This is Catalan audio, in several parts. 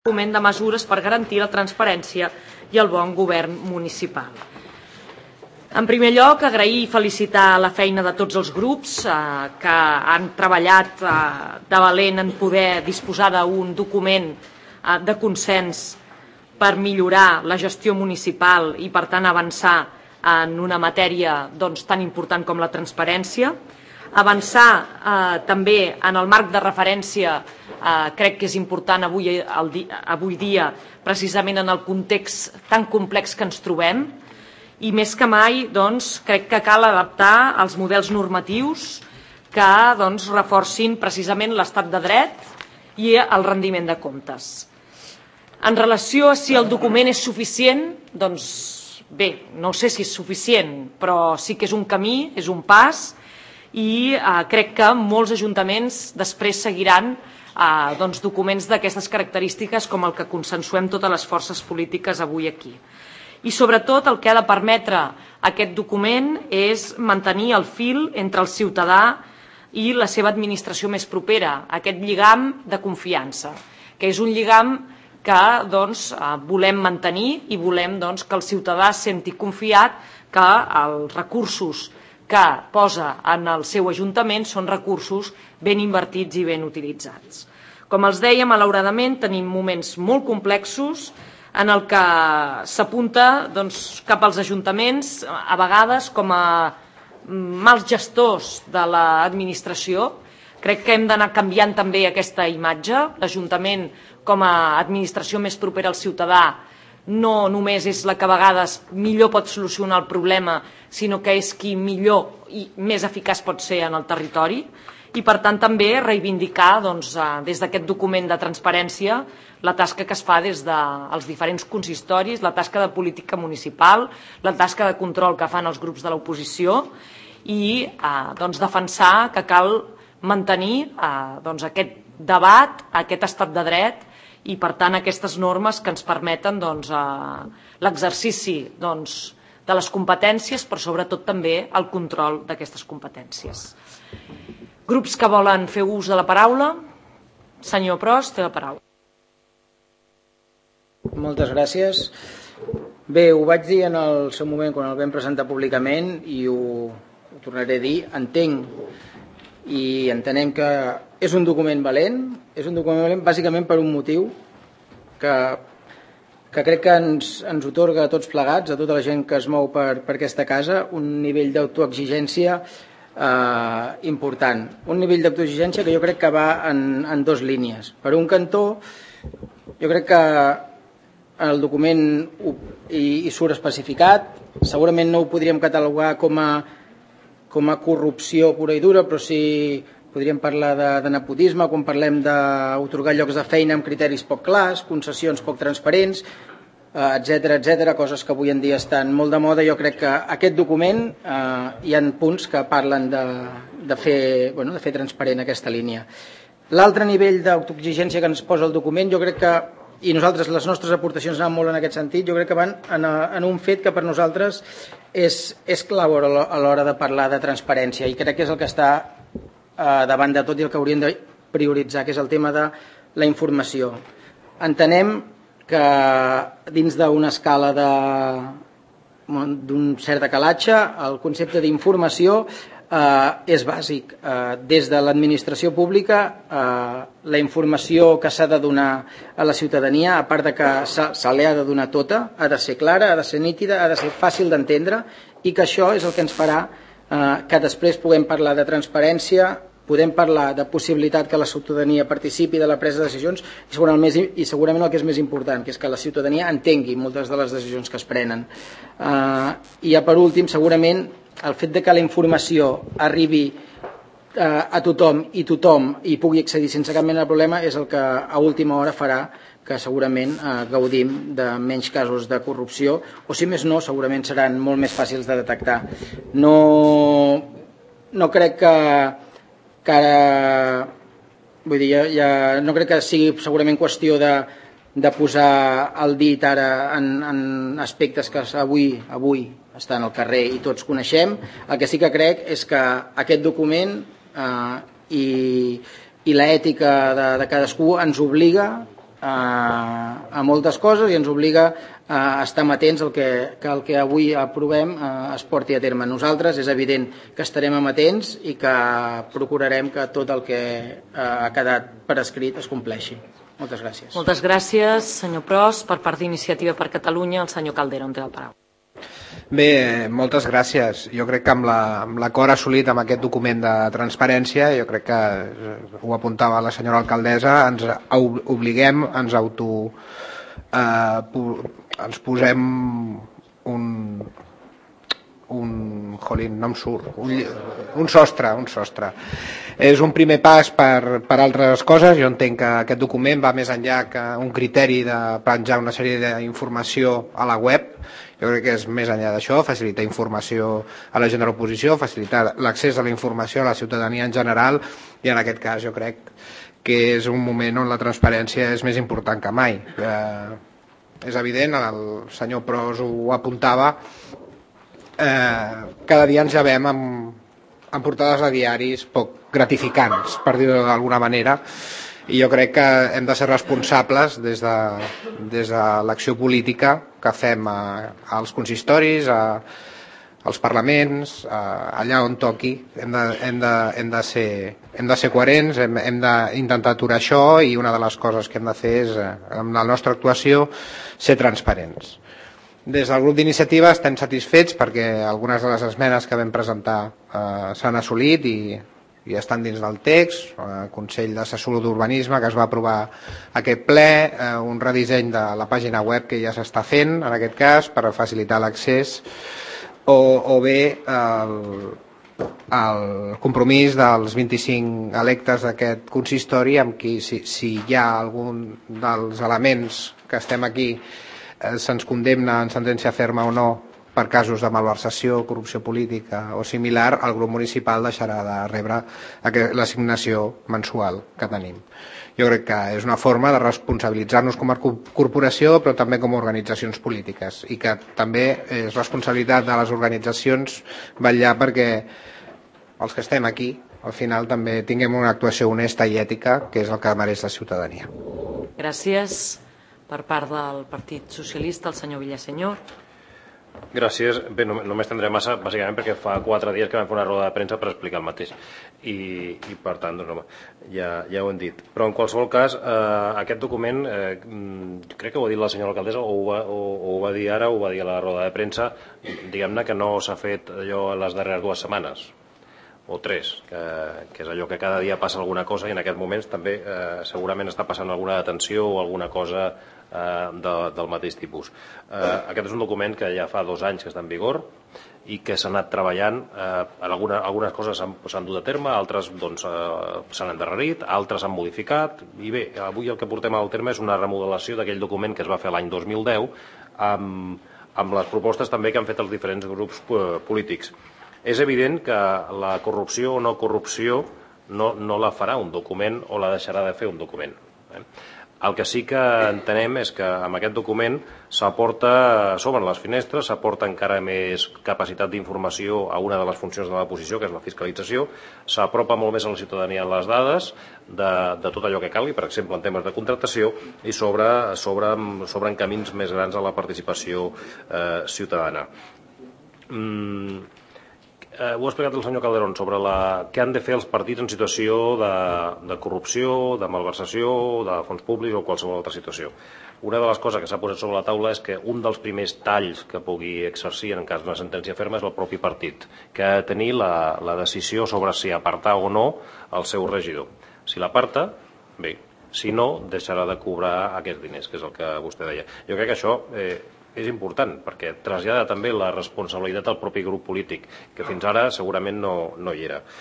document de mesures per garantir la transparència i el bon govern municipal. En primer lloc, agrair i felicitar la feina de tots els grups que han treballat de valent en poder disposar d'un document de consens per millorar la gestió municipal i, per tant, avançar en una matèria tan important com la transparència. Avançar també en el marc de referència, crec que és important avui dia, precisament en el context tan complex que ens trobem, i més que mai crec que cal adaptar els models normatius que reforcin precisament l'estat de dret i el rendiment de comptes. En relació a si el document és suficient, bé, no sé si és suficient, però sí que és un camí, és un pas, i crec que molts ajuntaments després seguiran documents d'aquestes característiques com el que consensuem totes les forces polítiques avui aquí. I sobretot el que ha de permetre aquest document és mantenir el fil entre el ciutadà i la seva administració més propera, aquest lligam de confiança, que és un lligam que volem mantenir i volem que el ciutadà senti confiat que els recursos que posa en el seu ajuntament són recursos ben invertits i ben utilitzats. Com els deia, malauradament tenim moments molt complexos en el que s'apunta cap als ajuntaments, a vegades com a mals gestors de l'administració. Crec que hem d'anar canviant també aquesta imatge. L'Ajuntament, com a administració més propera al ciutadà, no només és la que a vegades millor pot solucionar el problema, sinó que és qui millor i més eficaç pot ser en el territori. I, per tant, també reivindicar des d'aquest document de transparència la tasca que es fa des dels diferents consistoris, la tasca de política municipal, la tasca de control que fan els grups de l'oposició i defensar que cal mantenir aquest debat, aquest estat de dret i, per tant, aquestes normes que ens permeten l'exercici de les competències, però sobretot també el control d'aquestes competències. Grups que volen fer ús de la paraula. Senyor Pros, té la paraula. Moltes gràcies. Bé, ho vaig dir en el seu moment quan el vam presentar públicament i ho tornaré a dir. Entenc i entenem que és un document valent, bàsicament per un motiu que crec que ens otorga a tots plegats, a tota la gent que es mou per aquesta casa, un nivell d'autoexigència important. Un nivell d'autoexigència que jo crec que va en dues línies. Per un cantó, jo crec que el document hi surt especificat, segurament no ho podríem catalogar com a corrupció pura i dura, però sí podríem parlar de nepotisme quan parlem d'atorgar llocs de feina amb criteris poc clars, concessions poc transparents, etcètera, coses que avui en dia estan molt de moda. Jo crec que aquest document hi ha punts que parlen de fer transparent aquesta línia. L'altre nivell d'autoexigència que ens posa el document, jo crec que, i nosaltres, les nostres aportacions anaven molt en aquest sentit, jo crec que van en un fet que per nosaltres és clau a l'hora de parlar de transparència i crec que és el que està davant de tot i el que hauríem de prioritzar, que és el tema de la informació. Entenem que dins d'una escala d'un cert decalatge el concepte d'informació és bàsic. Des de l'administració pública la informació que s'ha de donar a la ciutadania, a part de que se li ha de donar tota, ha de ser clara, ha de ser nítida, ha de ser fàcil d'entendre i que això és el que ens farà que després puguem parlar de transparència, podem parlar de possibilitat que la ciutadania participi de la presa de decisions i segurament el que és més important, que és que la ciutadania entengui moltes de les decisions que es prenen. I per últim, segurament, el fet de que la informació arribi a tothom i tothom hi pugui accedir sense cap mena de problema és el que a última hora farà que segurament gaudim de menys casos de corrupció o, si més no, segurament seran molt més fàcils de detectar. No crec que ara, vull dir, no crec que sigui segurament qüestió de posar el dit ara en aspectes que avui estan al carrer i tots coneixem. El que sí que crec és que aquest document i l'ètica de cadascú ens obliga a moltes coses i ens obliga a estar amatents que el que avui aprovem es porti a terme. Nosaltres és evident que estarem amatents i que procurarem que tot el que ha quedat per escrit es compleixi. Moltes gràcies. Moltes gràcies, senyor Pros. Per part d'Iniciativa per Catalunya, el senyor Calderón té la paraula. Bé, moltes gràcies. Jo crec que amb l'acord assolit amb aquest document de transparència, jo crec que ho apuntava la senyora alcaldessa, ens obliguem, ens posem un sostre. És un primer pas per altres coses. Jo entenc que aquest document va més enllà que un criteri de penjar una sèrie d'informació a la web. Jo crec que és més enllà d'això, facilitar informació a la gent de l'oposició, facilitar l'accés a la informació a la ciutadania en general, i en aquest cas jo crec que és un moment on la transparència és més important que mai. És evident, el senyor Pros ho apuntava, cada dia ens llevem amb portades de diaris poc gratificants, per dir-ho d'alguna manera, i jo crec que hem de ser responsables des de l'acció política que fem als consistoris, als parlaments, allà on toqui. Hem de ser coherents, hem d'intentar aturar això, i una de les coses que hem de fer és, amb la nostra actuació, ser transparents. Des del grup d'iniciativa estem satisfets perquè algunes de les esmenes que vam presentar s'han assolit i estan dins del text. El Consell Assessor d'Urbanisme que es va aprovar aquest ple, un redisseny de la pàgina web que ja s'està fent en aquest cas per facilitar l'accés, o bé el compromís dels 25 electes d'aquest consistori amb qui, si hi ha algun dels elements que estem aquí se'ns condemna en sentència ferma o no per casos de malversació, corrupció política o similar, el grup municipal deixarà de rebre l'assignació mensual que tenim. Jo crec que és una forma de responsabilitzar-nos com a corporació, però també com a organitzacions polítiques, i que també és responsabilitat de les organitzacions vetllar perquè els que estem aquí al final també tinguem una actuació honesta i ètica, que és el que mereix la ciutadania. Gràcies. Per part del Partit Socialista, el senyor Villasenyor. Gràcies. Bé, no m'estendré massa, bàsicament perquè fa 4 dies que vam fer una roda de premsa per explicar el mateix i per tant, doncs, ja ho hem dit. Però en qualsevol cas, aquest document, crec que ho ha dit la senyora alcaldessa, o ho va dir ara, o ho va dir a la roda de premsa, diguem-ne que no s'ha fet allò les darreres 2 setmanes o 3, que és allò que cada dia passa alguna cosa, i en aquests moments també segurament està passant alguna detenció o alguna cosa del mateix tipus. Aquest és un document que ja fa 2 anys que està en vigor i que s'ha anat treballant. Algunes coses s'han dut a terme, altres s'han endarrerit, altres s'han modificat, i bé, avui el que portem al terme és una remodelació d'aquell document que es va fer l'any 2010 amb les propostes també que han fet els diferents grups polítics. És evident que la corrupció o no corrupció no la farà un document o la deixarà de fer un document. El que sí que entenem és que amb aquest document s'aporta, s'obren les finestres, s'aporta encara més capacitat d'informació a una de les funcions de l'oposició, que és la fiscalització, s'apropa molt més a la ciutadania les dades de tot allò que calgui, per exemple en temes de contractació, i s'obren camins més grans a la participació ciutadana. Ho ha explicat el senyor Calderón sobre què han de fer els partits en situació de corrupció, de malversació, de fons públics o qualsevol altra situació. Una de les coses que s'ha posat sobre la taula és que un dels primers talls que pugui exercir en cas d'una sentència ferma és el propi partit, que ha de tenir la decisió sobre si apartar o no el seu regidor. Si l'aparta, bé, si no, deixarà de cobrar aquests diners, que és el que vostè deia. Jo crec que això és important, perquè trasllada també la responsabilitat al propi grup polític, que fins ara segurament no hi era.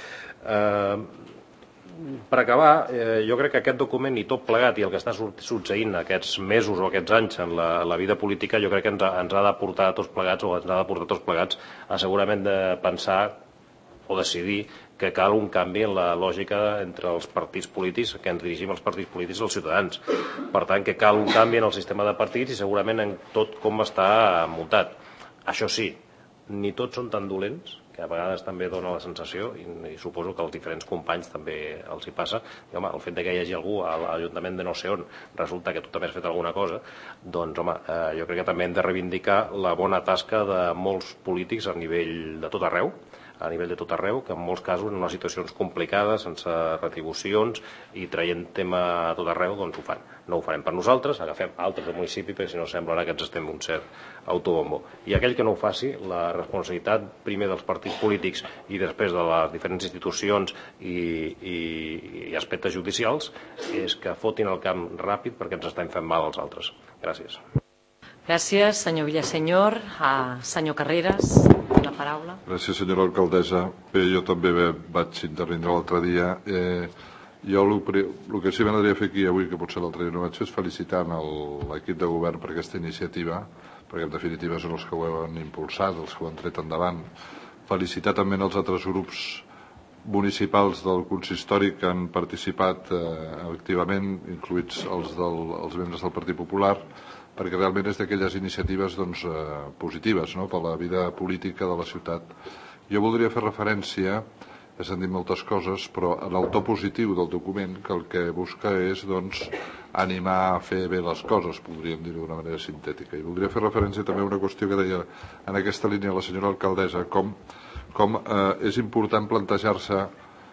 Per acabar, jo crec que aquest document i tot plegat i el que està succeint aquests mesos o aquests anys en la vida política, jo crec que ens ha de portar a tots plegats, o ens ha de portar a tots plegats a segurament de pensar o decidir que cal un canvi en la lògica entre els partits polítics, que ens dirigim als partits polítics i als ciutadans. Per tant, que cal un canvi en el sistema de partits i segurament en tot com està muntat. Això sí, ni tots són tan dolents, que a vegades també dona la sensació, i suposo que als diferents companys també els hi passa, i, home, el fet que hi hagi algú a l'Ajuntament de no sé on, resulta que tu també has fet alguna cosa, doncs, home, jo crec que també hem de reivindicar la bona tasca de molts polítics a nivell de tot arreu, que en molts casos en unes situacions complicades, sense retribucions i traient tema a tot arreu, doncs ho fan. No ho farem per nosaltres, agafem altres del municipi, perquè si no semblarà que ens estem un cert autobombo. I aquell que no ho faci, la responsabilitat primer dels partits polítics i després de les diferents institucions i aspectes judicials és que fotin el camp ràpid perquè ens estem fent mal als altres. Gràcies. Gràcies, senyor Villasenyor. Senyor Carreras, la paraula. Gràcies, senyora alcaldessa. Bé, jo també vaig intervindre l'altre dia. Jo el que sí m'agradaria fer aquí avui, que potser l'altre dia no vaig fer, és felicitar l'equip de govern per aquesta iniciativa, perquè en definitiva són els que ho han impulsat, els que ho han tret endavant. Felicitar també els altres grups municipals del consistori que han participat activament, incluïts els membres del Partit Popular, perquè realment és d'aquelles iniciatives positives per la vida política de la ciutat. Jo voldria fer referència, s'han dit moltes coses, però en el to positiu del document, que el que busca és animar a fer bé les coses, podríem dir-ho d'una manera sintètica. I voldria fer referència també a una qüestió que deia en aquesta línia la senyora alcaldessa, com és important plantejar-se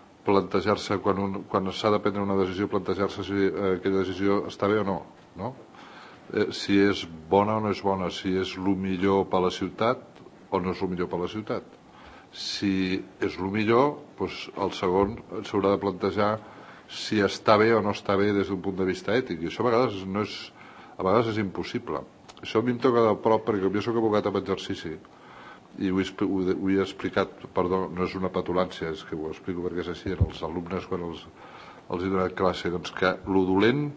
quan s'ha de prendre una decisió, plantejar-se si aquella decisió està bé o no, no? Si és bona o no és bona, si és el millor per a la ciutat o no és el millor per a la ciutat. Si és el millor, doncs el segon s'haurà de plantejar si està bé o no està bé des d'un punt de vista ètic. I això a vegades és impossible. Això a mi em toca de prop perquè jo soc abogat amb exercici i ho he explicat, perdó, no és una petulància, és que ho explico perquè és així, als alumnes quan els he donat classe, doncs que lo dolent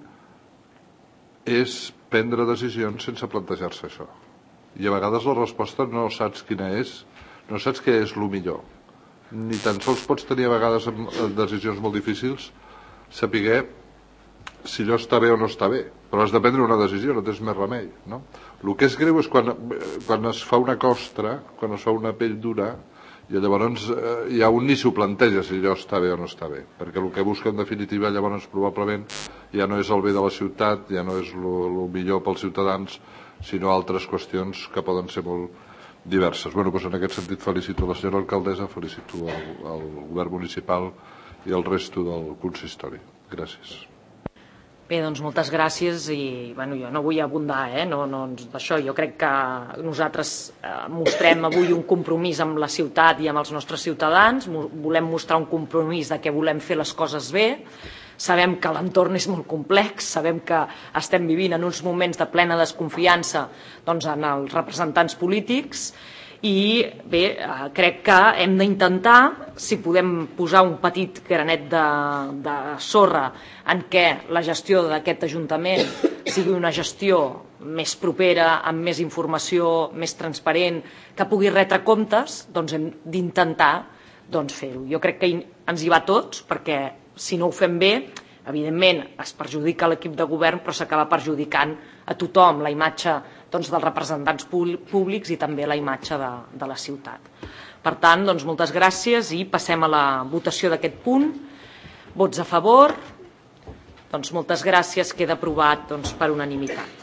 és prendre decisions sense plantejar-se això. I a vegades la resposta no saps quina és, no saps què és el millor. Ni tan sols pots tenir a vegades decisions molt difícils saber si allò està bé o no està bé. Però has de prendre una decisió, no tens més remei. No? El que és greu és quan es fa una costra, quan es fa una pell dura, i llavors ja un ni s'ho planteja si allò està bé o no està bé, perquè el que busca en definitiva llavors probablement ja no és el bé de la ciutat, ja no és el millor pels ciutadans, sinó altres qüestions que poden ser molt diverses. Bé, doncs en aquest sentit felicito la senyora alcaldessa, felicito el govern municipal i el resto del consistori. Gràcies. Bé, doncs moltes gràcies i jo no vull abundar, d'això. Jo crec que nosaltres mostrem avui un compromís amb la ciutat i amb els nostres ciutadans, volem mostrar un compromís de que volem fer les coses bé, sabem que l'entorn és molt complex, sabem que estem vivint en uns moments de plena desconfiança en els representants polítics i bé, crec que hem d'intentar, si podem posar un petit granet de sorra en què la gestió d'aquest Ajuntament sigui una gestió més propera, amb més informació, més transparent, que pugui retre comptes, doncs hem d'intentar fer-ho. Jo crec que ens hi va a tots, perquè si no ho fem bé, evidentment es perjudica l'equip de govern, però s'acaba perjudicant a tothom, la imatge dels representants públics i també la imatge de la ciutat. Per tant, moltes gràcies i passem a la votació d'aquest punt. Vots a favor? Moltes gràcies, queda aprovat per unanimitat.